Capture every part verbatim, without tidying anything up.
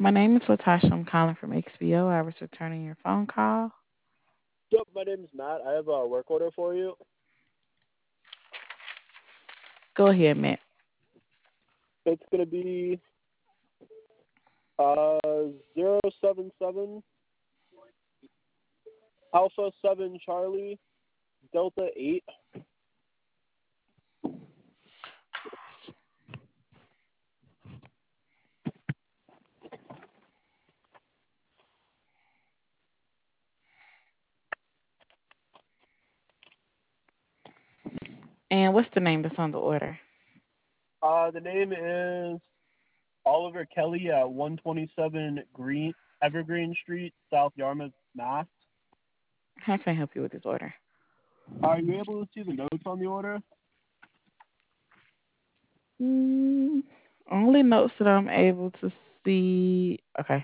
My name is Latasha. I'm calling from X B O. I was returning your phone call. Yep, my name's Matt. I have a work order for you. Go ahead, Matt. It's gonna be uh zero seven seven Alpha seven Charlie Delta eight. And what's the name that's on the order? Uh, the name is Oliver Kelly at one twenty-seven Green Evergreen Street, South Yarmouth, Mass. How can I help you with this order? Are you able to see the notes on the order? Mm, only notes that I'm able to see. Okay.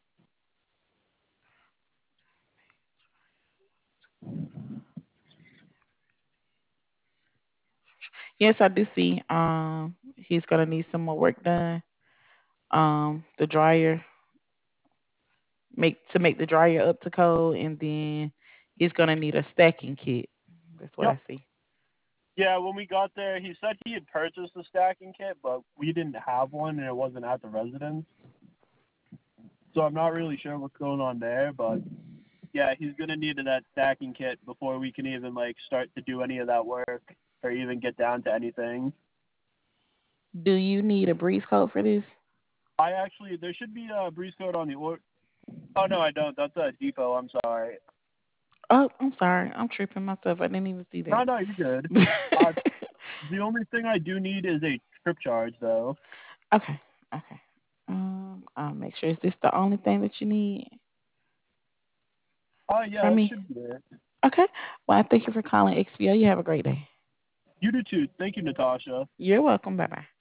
Yes, I do see. Um, he's gonna need some more work done. Um, the dryer make to make the dryer up to code, and then he's gonna need a stacking kit. That's what I Yep. see. Yeah, when we got there, he said he had purchased a stacking kit, but we didn't have one and it wasn't at the residence. So I'm not really sure what's going on there, but yeah, he's gonna need that stacking kit before we can even like start to do any of that work or even get down to anything. Do you need a breeze coat for this? I actually there should be a breeze coat on the order. Oh no, I don't. That's a depot. I'm sorry. Oh, I'm sorry. I'm tripping myself. I didn't even see No, that. no, you're good. Uh, the only thing I do need is a trip charge though. Okay. Okay. Um, I'll make sure. Is this the only thing that you need Oh yeah, from that me? should be it. Okay. Well, I thank you for calling X B O. You have a great day. You do too. Thank you, Natasha. You're welcome. Bye bye.